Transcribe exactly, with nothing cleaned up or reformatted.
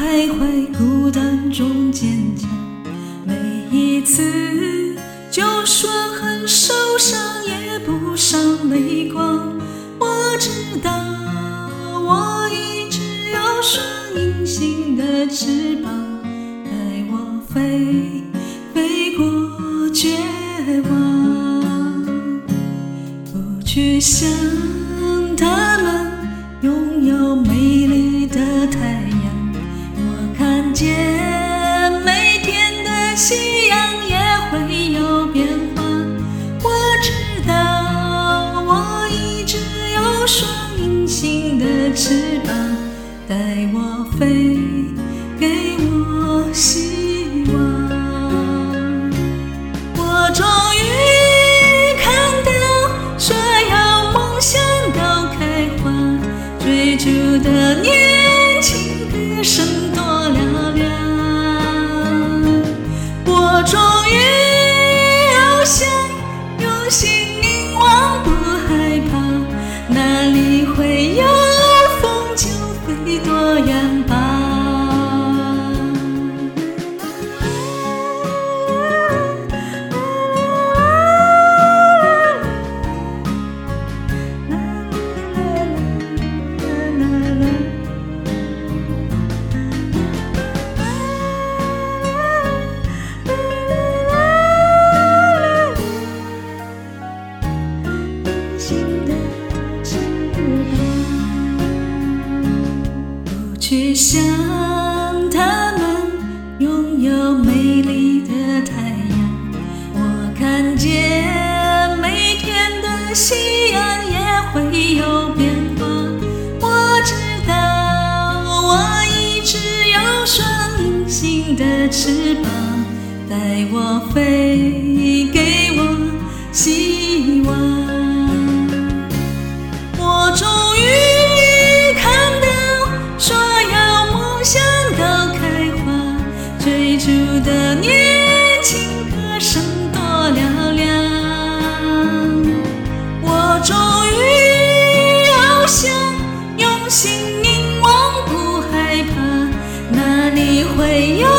徘徊孤单中坚强，每一次就算很受伤也不伤泪光。我知道我一直有双隐形的翅膀，带我飞飞过绝望，不去想他们拥有美丽的太阳。我看见每天的夕阳也会有变化。我知道我一直有双隐形的翅膀，带我飞，给我希望。我终于看到所有梦想都开花，追逐的年轻歌声多嘹亮。我终于翱翔，用心凝望，不害怕，哪里会有风就飞多远吧。去想他们拥有美丽的太阳。我看见每天的夕阳也会有变化。我知道我一直有双隐形的翅膀，带我飞，给我希望。我终于看到所有梦想都开花，追逐的年轻歌声多嘹亮。我终于翱翔，用心凝望，不害怕，哪里会有